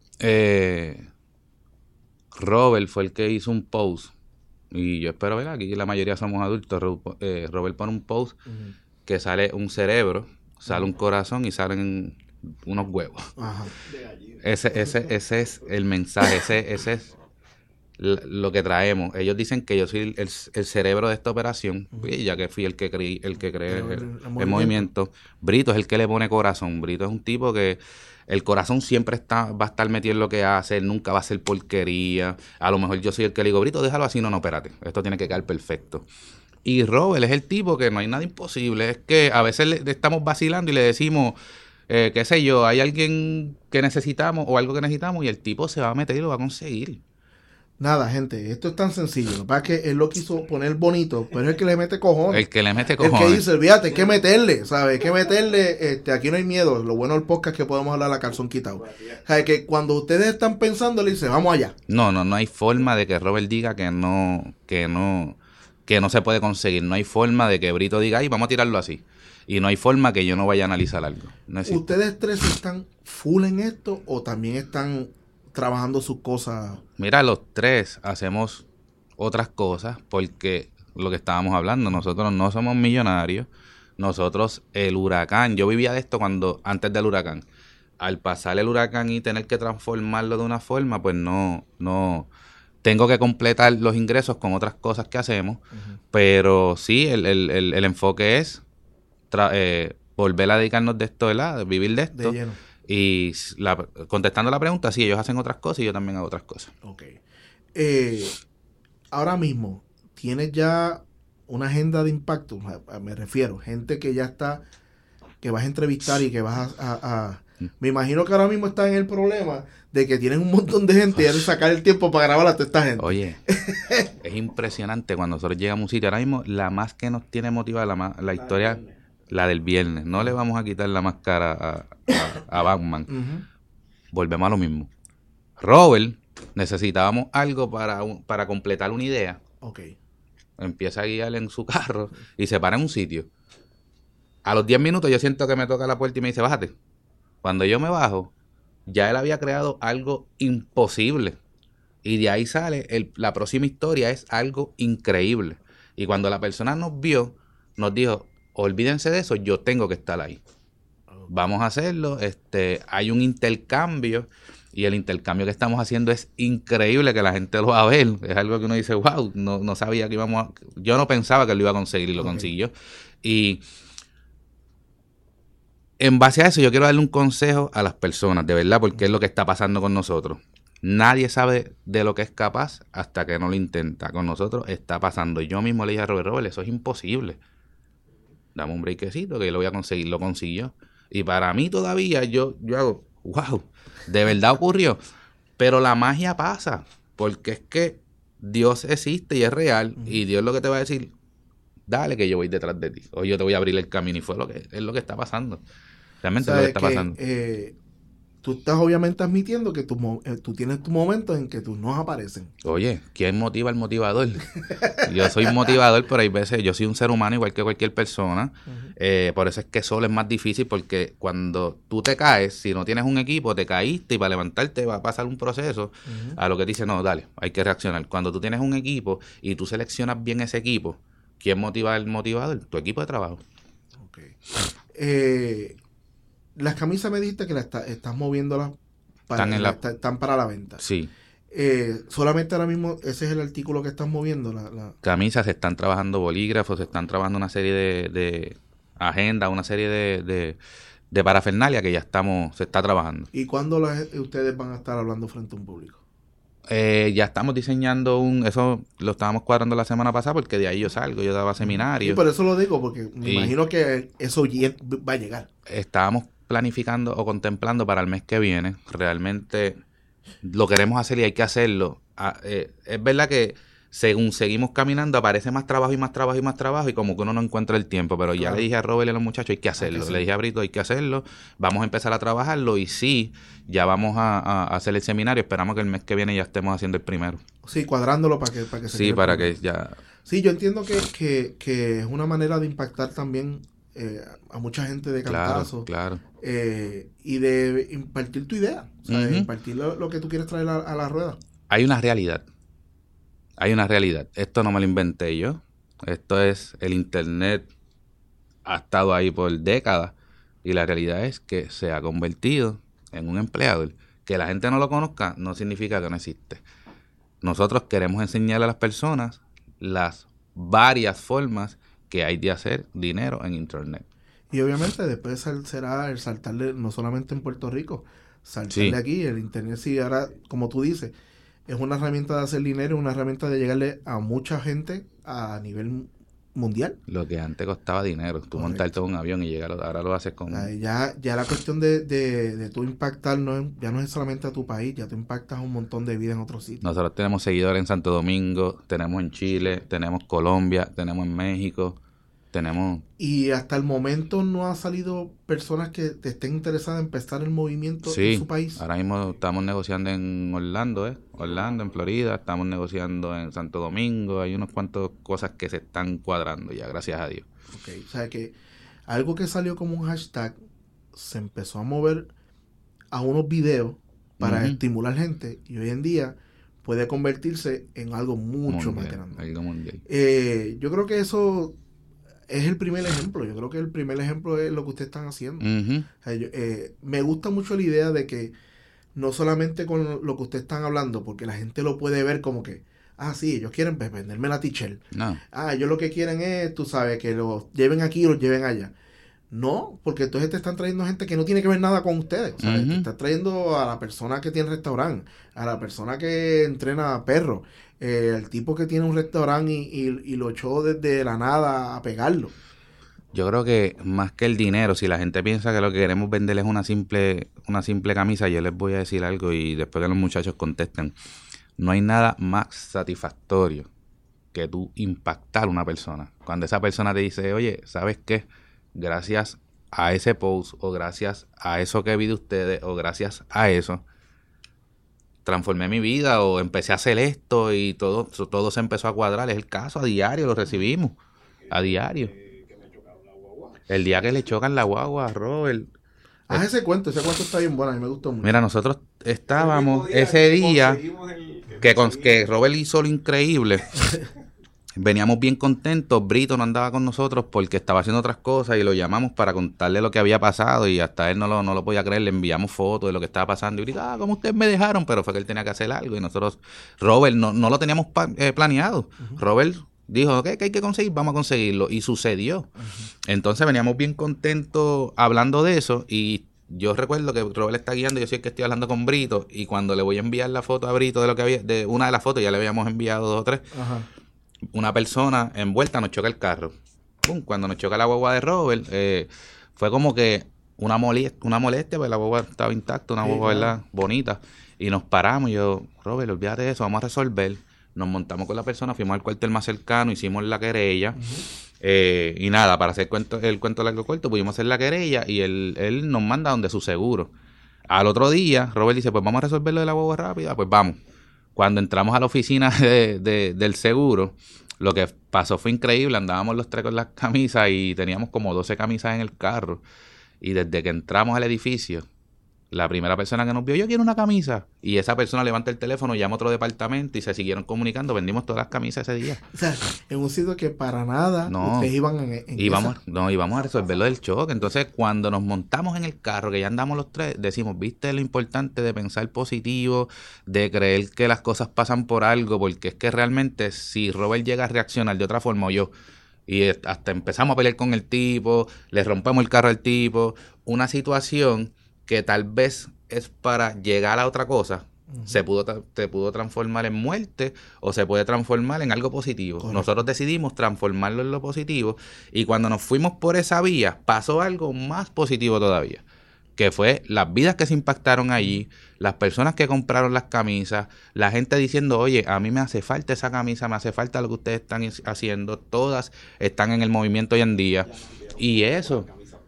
Robert fue el que hizo un post. Y yo espero ver, aquí la mayoría somos adultos. Robert pone un post que sale un cerebro, sale un corazón y salen unos huevos. Ajá. Ese es el mensaje, ese es lo que traemos. Ellos dicen que yo soy el cerebro de esta operación, y ya que fui el que creé el movimiento. Brito es el que le pone corazón. Brito es un tipo que el corazón siempre va a estar metido en lo que hace, él nunca va a hacer porquería. A lo mejor yo soy el que le digo, Brito, déjalo así, no, espérate, esto tiene que quedar perfecto. Y Robert es el tipo que no hay nada imposible, es que a veces le estamos vacilando y le decimos, qué sé yo, hay alguien que necesitamos o algo que necesitamos y el tipo se va a meter y lo va a conseguir. Nada, gente, esto es tan sencillo. Lo que pasa es que él lo quiso poner bonito, pero es el que le mete cojones. El que le mete cojones. El que dice, fíjate, hay que meterle, ¿sabes? Hay que meterle, aquí no hay miedo. Lo bueno del podcast es que podemos hablar a calzón quitado. O sea, que cuando ustedes están pensando, le dice, vamos allá. No hay forma de que Robert diga que no se puede conseguir. No hay forma de que Brito diga, ay, vamos a tirarlo así. Y no hay forma que yo no vaya a analizar algo. No ¿Ustedes 3 están full en esto o también están trabajando sus cosas? Mira, los 3 hacemos otras cosas porque lo que estábamos hablando, nosotros no somos millonarios, nosotros el huracán, yo vivía de esto antes del huracán, al pasar el huracán y tener que transformarlo de una forma, pues no tengo que completar los ingresos con otras cosas que hacemos, pero sí, el enfoque es volver a dedicarnos de esto, ¿verdad? Vivir de esto. De lleno. Y contestando la pregunta, sí, ellos hacen otras cosas y yo también hago otras cosas. Ok. Ahora mismo, ¿tienes ya una agenda de impacto? Me refiero, gente que ya está, que vas a entrevistar y que vas a me imagino que ahora mismo estás en el problema de que tienen un montón de gente y hay que sacar el tiempo para grabar a toda esta gente. Oye, es impresionante cuando nosotros llegamos a un sitio. Ahora mismo, la más que nos tiene motivada, la historia... La del viernes. No le vamos a quitar la máscara a Batman. Volvemos a lo mismo. Robert, necesitábamos algo para completar una idea. Okay. Empieza a guiar en su carro y se para en un sitio. A los 10 minutos yo siento que me toca la puerta y me dice, bájate. Cuando yo me bajo, ya él había creado algo imposible. Y de ahí sale, la próxima historia es algo increíble. Y cuando la persona nos vio, nos dijo, olvídense de eso, yo tengo que estar ahí. Vamos a hacerlo. Hay un intercambio y el intercambio que estamos haciendo es increíble, que la gente lo va a ver. Es algo que uno dice, wow, no sabía que íbamos a... Yo no pensaba que lo iba a conseguir y lo consiguió. Y en base a eso yo quiero darle un consejo a las personas, de verdad, porque es lo que está pasando con nosotros. Nadie sabe de lo que es capaz hasta que no lo intenta. Con nosotros está pasando. Yo mismo le dije a Robert, eso es imposible. Dame un breakcito que yo lo voy a conseguir. Lo consiguió. Y para mí todavía yo hago, wow, de verdad ocurrió. Pero la magia pasa, porque es que Dios existe y es real. Y Dios lo que te va a decir, dale que yo voy detrás de ti. O yo te voy a abrir el camino. Y es lo que está pasando. Realmente es lo que está pasando. Tú estás obviamente admitiendo que tú tienes tus momentos en que tus no aparecen. Oye, ¿quién motiva al motivador? Yo soy un motivador, pero hay veces, yo soy un ser humano igual que cualquier persona. Por eso es que solo es más difícil, porque cuando tú te caes, si no tienes un equipo, te caíste y para levantarte va a pasar un proceso a lo que te dice, no, dale, hay que reaccionar. Cuando tú tienes un equipo y tú seleccionas bien ese equipo, ¿quién motiva al motivador? Tu equipo de trabajo. Ok. Las camisas me dijiste que estás moviéndolas están para la venta. Sí. Solamente ahora mismo ese es el artículo que estás moviendo. Camisas, se están trabajando bolígrafos, se están trabajando una serie de agendas, una serie de parafernalia que ya se está trabajando. ¿Y cuándo ustedes van a estar hablando frente a un público? Ya estamos diseñando eso lo estábamos cuadrando la semana pasada porque de ahí yo salgo, yo daba seminarios. Sí, por eso lo digo, porque me imagino que eso va a llegar. Estábamos planificando o contemplando para el mes que viene. Realmente lo queremos hacer y hay que hacerlo. Es verdad que según seguimos caminando aparece más trabajo y más trabajo y más trabajo y como que uno no encuentra el tiempo, pero ya le dije a Robert y a los muchachos hay que hacerlo, le dije a Brito hay que hacerlo, vamos a empezar a trabajarlo y sí, ya vamos a hacer el seminario, esperamos que el mes que viene ya estemos haciendo el primero. Sí, cuadrándolo para que se sí, para que ya... Sí, yo entiendo que es una manera de impactar también a mucha gente de cantazo. Claro. Y de impartir tu idea, o sea, de impartir lo que tú quieres traer a la rueda. Hay una realidad. Esto no me lo inventé yo. Esto es el internet. Ha estado ahí por décadas. Y la realidad es que se ha convertido en un empleador. Que la gente no lo conozca no significa que no existe. Nosotros queremos enseñarle a las personas las varias formas que hay de hacer dinero en internet. Y obviamente después será el saltarle, no solamente en Puerto Rico, saltarle aquí. El internet sí, ahora, como tú dices, es una herramienta de hacer dinero, una herramienta de llegarle a mucha gente a nivel mundial. Lo que antes costaba dinero, tú montarte en un avión y llegar, ahora lo haces con... Ya la cuestión de tú impactar ya no es solamente a tu país, ya tú impactas a un montón de vidas en otros sitios. Nosotros tenemos seguidores en Santo Domingo, tenemos en Chile, tenemos Colombia, tenemos en México, tenemos... Y hasta el momento no ha salido personas que te estén interesadas en empezar el movimiento en su país. Ahora mismo estamos negociando en Orlando, en Florida, estamos negociando en Santo Domingo, hay unas cuantas cosas que se están cuadrando ya, gracias a Dios. O sea que algo que salió como un hashtag se empezó a mover a unos videos para estimular gente y hoy en día puede convertirse en algo mucho más grande. Algo mundial. Yo creo que eso es el primer ejemplo. Yo creo que el primer ejemplo es lo que ustedes están haciendo. O sea, me gusta mucho la idea de que no solamente con lo que ustedes están hablando, porque la gente lo puede ver como que, sí, ellos quieren venderme la t-shirt. No. Ellos lo que quieren es, tú sabes, que los lleven aquí y los lleven allá. No, porque entonces te están trayendo gente que no tiene que ver nada con ustedes. ¿Sabes? Te están trayendo a la persona que tiene restaurante, a la persona que entrena perros, el tipo que tiene un restaurante y lo echó desde la nada a pegarlo. Yo creo que más que el dinero, si la gente piensa que lo que queremos vender es una simple camisa, yo les voy a decir algo y después que los muchachos contesten, no hay nada más satisfactorio que tú impactar a una persona. Cuando esa persona te dice, oye, ¿sabes qué? Gracias a ese post o gracias a eso que vi de ustedes o gracias a eso transformé mi vida o empecé a hacer esto y todo se empezó a cuadrar. Es el caso, a diario lo recibimos, a diario. El día que le chocan la guagua a Robert. Ese cuento está bien bueno, a mí me gustó mucho. Mira, nosotros estábamos ese día que Robert hizo lo increíble. Veníamos bien contentos, Brito no andaba con nosotros porque estaba haciendo otras cosas y lo llamamos para contarle lo que había pasado y hasta él no lo podía creer, le enviamos fotos de lo que estaba pasando y Brito, ¿cómo ustedes me dejaron? Pero fue que él tenía que hacer algo y nosotros, Robert, no lo teníamos planeado. Robert dijo, ¿qué hay que conseguir? Vamos a conseguirlo y sucedió. Entonces veníamos bien contentos hablando de eso y yo recuerdo que Robert está guiando, yo soy el que estoy hablando con Brito y cuando le voy a enviar la foto a Brito de lo que había, de una de las fotos, ya le habíamos enviado 2 o 3. Una persona envuelta nos choca el carro. ¡Pum! Cuando nos choca la guagua de Robert, fue como que una molestia, pues la guagua estaba intacta, una guagua, ¿verdad? Bonita. Y nos paramos y yo, Robert, olvídate de eso, vamos a resolver. Nos montamos con la persona, fuimos al cuartel más cercano, hicimos la querella. Y nada, para hacer el cuento largo corto, pudimos hacer la querella y él nos manda donde su seguro. Al otro día, Robert dice, pues vamos a resolverlo de la guagua rápida, pues vamos. Cuando entramos a la oficina del seguro, lo que pasó fue increíble. Andábamos los 3 con las camisas y teníamos como 12 camisas en el carro. Y desde que entramos al edificio, la primera persona que nos vio, yo quiero una camisa. Y esa persona levanta el teléfono, llama a otro departamento y se siguieron comunicando. Vendimos todas las camisas ese día. O sea, en un sitio que para nada ustedes iban íbamos a resolver lo del choque. Entonces, cuando nos montamos en el carro, que ya andamos los 3, decimos, ¿viste lo importante de pensar positivo, de creer que las cosas pasan por algo? Porque es que realmente si Robert llega a reaccionar de otra forma o yo, y hasta empezamos a pelear con el tipo, le rompemos el carro al tipo, una situación que tal vez es para llegar a otra cosa, Se pudo transformar en muerte o se puede transformar en algo positivo. Correcto. Nosotros decidimos transformarlo en lo positivo y cuando nos fuimos por esa vía pasó algo más positivo todavía, que fue las vidas que se impactaron allí, las personas que compraron las camisas, la gente diciendo, oye, a mí me hace falta esa camisa, me hace falta lo que ustedes están haciendo, todas están en el movimiento hoy en día. Y eso.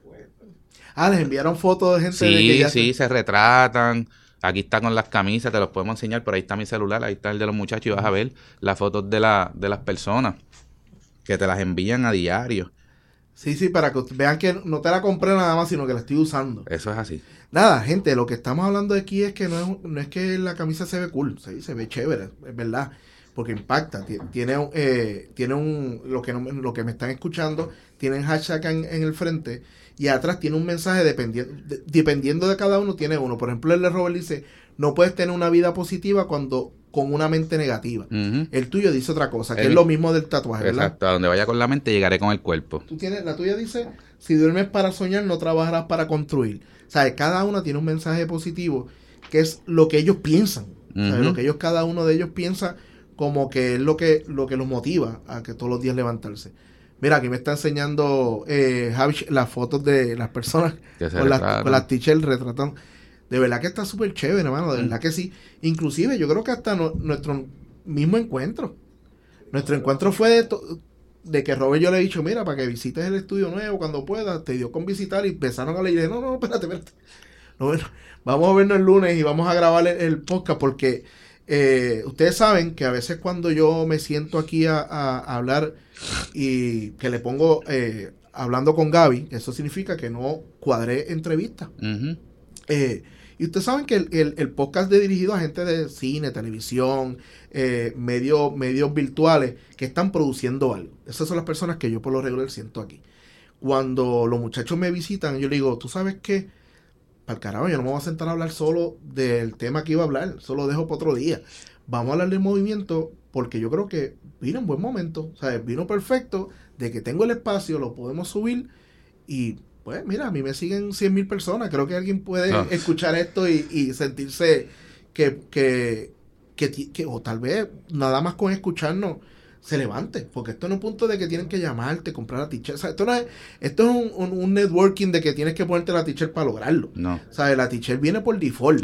Les enviaron fotos de gente. Sí, de que ya se retratan. Aquí está con las camisas, te los podemos enseñar, por ahí está mi celular, ahí está el de los muchachos y vas a ver las fotos de las personas que te las envían a diario. Sí, para que vean que no te la compré nada más, sino que la estoy usando. Eso es así. Nada, gente, lo que estamos hablando aquí es que no es que la camisa se ve cool, se ve chévere, es verdad, porque impacta, tiene lo que me están escuchando, tiene el hashtag en el frente y atrás tiene un mensaje dependiendo de cada uno, tiene uno. Por ejemplo, el de Robert dice, no puedes tener una vida positiva con una mente negativa. Uh-huh. El tuyo dice otra cosa, que es lo mismo del tatuaje, ¿verdad? Exacto, a donde vaya con la mente llegaré con el cuerpo. La tuya dice, si duermes para soñar, no trabajarás para construir. O sea, cada uno tiene un mensaje positivo, que es lo que ellos piensan. Uh-huh. O sea, lo que cada uno de ellos piensa como que es lo que los motiva a que todos los días levantarse. Mira, aquí me está enseñando Javi las fotos de las personas con las t-shirts retratando. De verdad que está súper chévere, hermano. De verdad que sí. Inclusive, yo creo que hasta nuestro mismo encuentro. Nuestro encuentro fue de que Robert yo le he dicho, mira, para que visites el estudio nuevo cuando puedas. Te dio con visitar y empezaron a hablar. Y dije, no, espérate. No, bueno, vamos a vernos el lunes y vamos a grabar el podcast porque ustedes saben que a veces cuando yo me siento aquí a hablar y que le pongo hablando con Gaby, eso significa que no cuadré entrevista. Uh-huh. Y ustedes saben que el podcast es dirigido a gente de cine, televisión, medios virtuales que están produciendo algo. Esas son las personas que yo por lo regular siento aquí. Cuando los muchachos me visitan, yo les digo, ¿tú sabes qué? Para el carajo, yo no me voy a sentar a hablar solo del tema que iba a hablar, solo lo dejo para otro día. Vamos a hablar del movimiento porque yo creo que vino en buen momento, o sea, vino perfecto, de que tengo el espacio, lo podemos subir y pues mira, a mí me siguen 100,000 personas, creo que alguien puede escuchar esto y sentirse que o tal vez nada más con escucharnos se levante, porque esto no es un punto de que tienen que llamarte, comprar la t-shirt, o sea, esto es un networking de que tienes que ponerte la t-shirt para lograrlo. No. O sea, la t-shirt viene por default,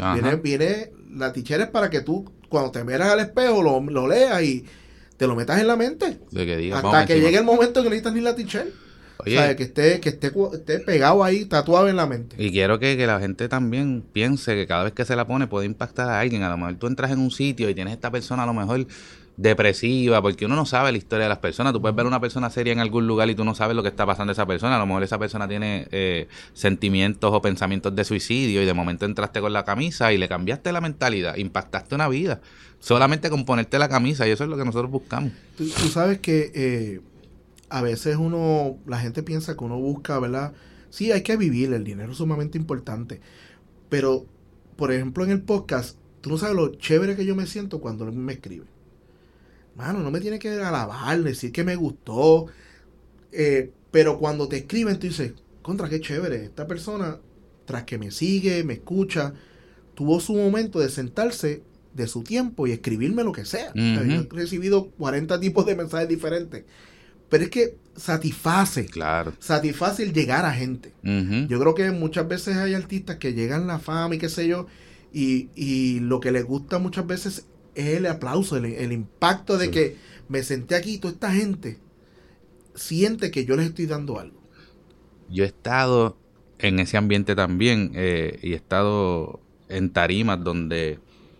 la t-shirt es para que tú cuando te miras al espejo lo leas y te lo metas en la mente, hasta que llegue el momento que no necesitas ni la t-shirt. Oye, o sea, que esté pegado ahí, tatuado en la mente. Y quiero que la gente también piense que cada vez que se la pone puede impactar a alguien. A lo mejor tú entras en un sitio y tienes esta persona a lo mejor depresiva, porque uno no sabe la historia de las personas. Tú puedes ver una persona seria en algún lugar y tú no sabes lo que está pasando a esa persona. A lo mejor esa persona tiene sentimientos o pensamientos de suicidio y de momento entraste con la camisa y le cambiaste la mentalidad, impactaste una vida solamente con ponerte la camisa, y eso es lo que nosotros buscamos. Tú sabes que a veces la gente piensa que uno busca, ¿verdad? Sí, hay que vivir, el dinero es sumamente importante, pero por ejemplo en el podcast, tú no sabes lo chévere que yo me siento cuando alguien me escribe. Mano, no me tiene que alabar, decir que me gustó, pero cuando te escriben tú dices, contra, qué chévere, esta persona, tras que me sigue, me escucha, tuvo su momento de sentarse de su tiempo y escribirme lo que sea. Uh-huh. O sea, yo he recibido 40 tipos de mensajes diferentes, pero es que satisface el llegar a gente. Uh-huh. Yo creo que muchas veces hay artistas que llegan a la fama y qué sé yo, y lo que les gusta muchas veces es el aplauso, el impacto de que me senté aquí y toda esta gente siente que yo les estoy dando algo. Yo he estado en ese ambiente también y he estado en tarimas donde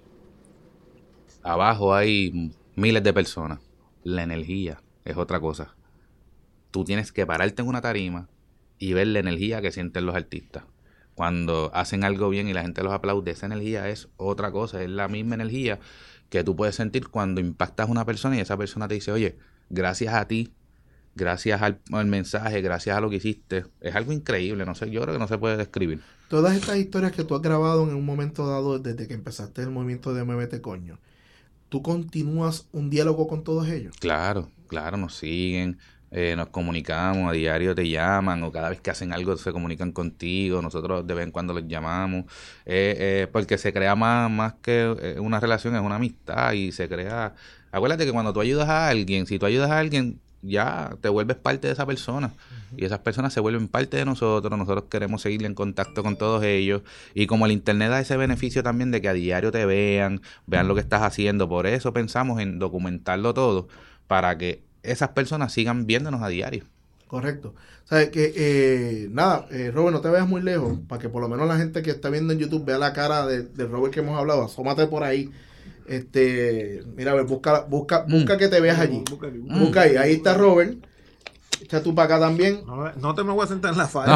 abajo hay miles de personas. La energía es otra cosa. Tú tienes que pararte en una tarima y ver la energía que sienten los artistas. Cuando hacen algo bien y la gente los aplaude, esa energía es otra cosa, es la misma energía que tú puedes sentir cuando impactas a una persona y esa persona te dice, oye, gracias a ti, gracias al mensaje, gracias a lo que hiciste. Es algo increíble, no sé, yo creo que no se puede describir. Todas estas historias que tú has grabado en un momento dado desde que empezaste el movimiento de Muévete Coño, ¿tú continúas un diálogo con todos ellos? Claro, nos siguen. nos comunicamos, a diario te llaman, o cada vez que hacen algo se comunican contigo, nosotros de vez en cuando los llamamos, porque se crea más que una relación, es una amistad, y se crea... Acuérdate que cuando tú ayudas a alguien, si tú ayudas a alguien, ya te vuelves parte de esa persona, y esas personas se vuelven parte de nosotros queremos seguir en contacto con todos ellos, y como el internet da ese beneficio también de que a diario te vean lo que estás haciendo, por eso pensamos en documentarlo todo, para que esas personas sigan viéndonos a diario. Correcto. O sea, que Robert, no te veas muy lejos, para que por lo menos la gente que está viendo en YouTube vea la cara de Robert que hemos hablado. Asómate por ahí. Mira, a ver, busca que te veas allí. Busca ahí está Robert. Echa tú para acá también. No te me voy a sentar en la falla.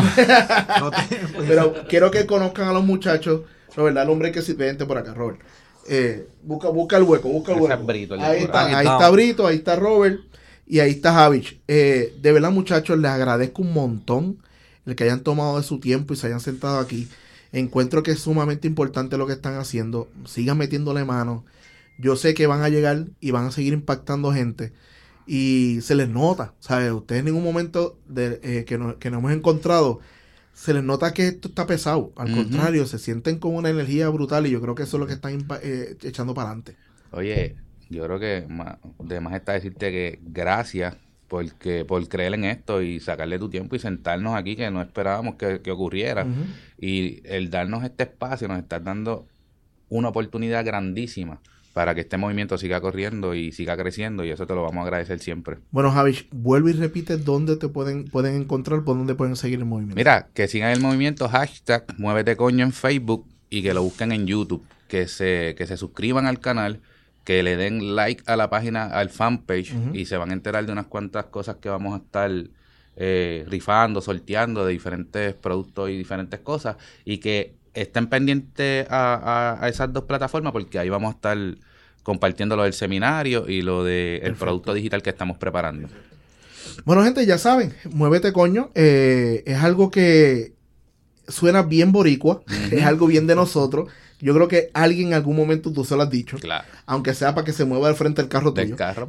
Pero quiero que conozcan a los muchachos. Robert, dale hombre que vente por acá, Robert. Busca el hueco, ahí está Brito, ahí está Robert. Y ahí está Javich. De verdad, muchachos, les agradezco un montón el que hayan tomado de su tiempo y se hayan sentado aquí. Encuentro que es sumamente importante lo que están haciendo. Sigan metiéndole mano. Yo sé que van a llegar y van a seguir impactando gente. Y se les nota, ¿sabes? Ustedes en ningún momento que nos hemos encontrado, se les nota que esto está pesado. Al contrario, se sienten con una energía brutal y yo creo que eso es lo que están echando para adelante. Oye, yo creo que de más está decirte que gracias por creer en esto y sacarle tu tiempo y sentarnos aquí, que no esperábamos que ocurriera. Y el darnos este espacio nos está dando una oportunidad grandísima para que este movimiento siga corriendo y siga creciendo, y eso te lo vamos a agradecer siempre. Bueno, Javi, vuelve y repite dónde te pueden encontrar, por dónde pueden seguir el movimiento. Mira, que sigan el movimiento #MuéveteCoño en Facebook y que lo busquen en YouTube, que se suscriban al canal, que le den like a la página, al fanpage, y se van a enterar de unas cuantas cosas que vamos a estar rifando, sorteando de diferentes productos y diferentes cosas, y que estén pendientes a esas dos plataformas, porque ahí vamos a estar compartiendo lo del seminario y lo del producto digital que estamos preparando. Bueno, gente, ya saben, Muévete Coño es algo que suena bien boricua, es algo bien de nosotros. Yo creo que alguien en algún momento tú se lo has dicho. Claro. Aunque sea para que se mueva al frente del carro tuyo. Del carro.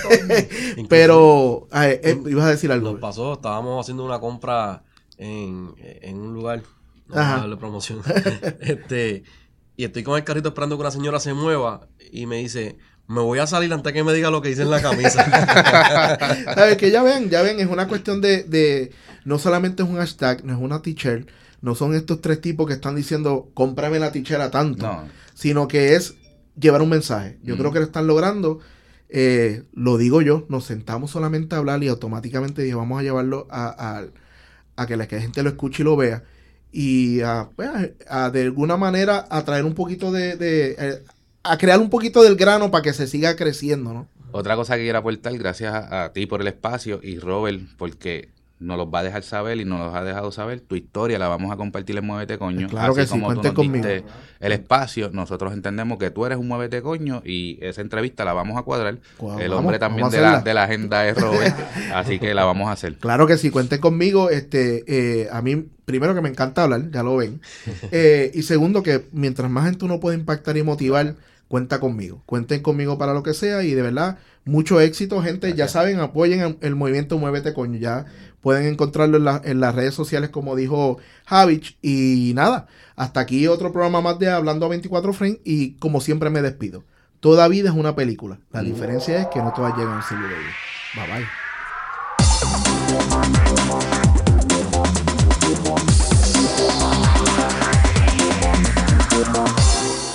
Pero, ibas a decir algo. Nos pasó, estábamos haciendo una compra en un lugar. No vamos a darle promoción. Y estoy con el carrito esperando que una señora se mueva y me dice, me voy a salir antes que me diga lo que dice en la camisa. ¿Sabes? Que ya ven, es una cuestión de no solamente es un hashtag, no es una t-shirt. No son estos tres tipos que están diciendo, cómprame la tichera tanto, sino que es llevar un mensaje. Yo creo que lo están logrando. Lo digo yo, nos sentamos solamente a hablar y automáticamente dije, vamos a llevarlo a que la gente lo escuche y lo vea. Y de alguna manera a traer un poquito a crear un poquito del grano para que se siga creciendo, ¿no? Otra cosa que quiero aportar, gracias a ti por el espacio y Robert, porque nos los va a dejar saber y nos los ha dejado saber. Tu historia la vamos a compartir en Muévete Coño. Claro que sí, cuente conmigo. El espacio, nosotros entendemos que tú eres un Muévete Coño y esa entrevista la vamos a cuadrar. El hombre también de la agenda es Robert, así que la vamos a hacer. Claro que sí, cuenten conmigo. A mí, primero que me encanta hablar, ya lo ven. Y segundo que mientras más gente uno puede impactar y motivar, cuenta conmigo. Cuenten conmigo para lo que sea y de verdad, mucho éxito, gente. Gracias. Ya saben, apoyen el movimiento Muévete Coño. Ya pueden encontrarlo en las redes sociales, como dijo Javich. Y nada, hasta aquí otro programa más de Hablando a 24 Frames. Y como siempre me despido. Toda vida es una película. La diferencia es que no todas llegan al cine de ellos. Bye bye.